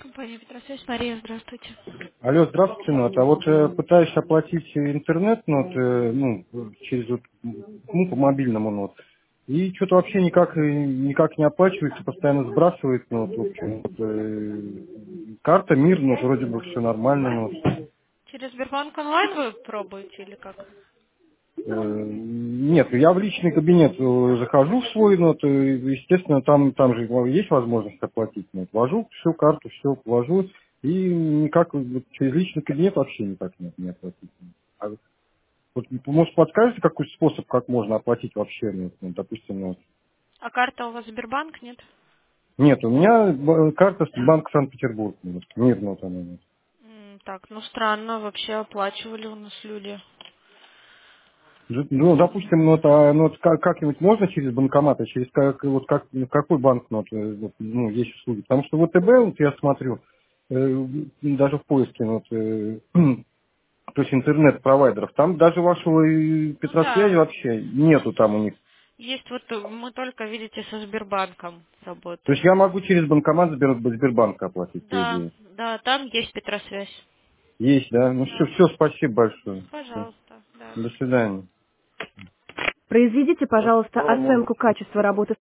Компания Петросвязь. Мария, здравствуйте. Алло, здравствуйте, Нот. А вот пытаюсь оплатить интернет, Нот, через вот, по мобильному, Нот. И что-то вообще никак не оплачивается, постоянно сбрасывает, Нот, в общем. Вот, карта, мир, Нот, вроде бы все нормально, Нот. Через Сбербанк онлайн вы пробуете или как? Нет, я в личный кабинет захожу в свой, Нот, естественно, там же есть возможность оплатить, Нот. Ввожу всю карту, все ввожу, и никак вот через личный кабинет вообще никак нет, не оплатить. А вот, может, подскажете какой способ, как можно оплатить вообще, допустим, А карта у вас Сбербанк, нет? нет, у меня карта Банка Санкт-Петербург, мир, она, Так, ну странно, вообще оплачивали у нас люди. Ну, допустим, как-нибудь можно через банкомат, а через какой банк, есть услуги? Потому что ВТБ, вот я смотрю, даже в поиске, то есть интернет-провайдеров, там даже вашего Ну Петросвязи да, вообще нету там у них. есть вот мы только, видите, со Сбербанком То есть работаем. я могу через банкомат Сбербанка оплатить, по Да, идее. да, там есть Петросвязь. Есть, да? Ну Да, все, спасибо большое. Всё. пожалуйста, да, До до свидания. свидания. Произведите, пожалуйста, оценку качества работы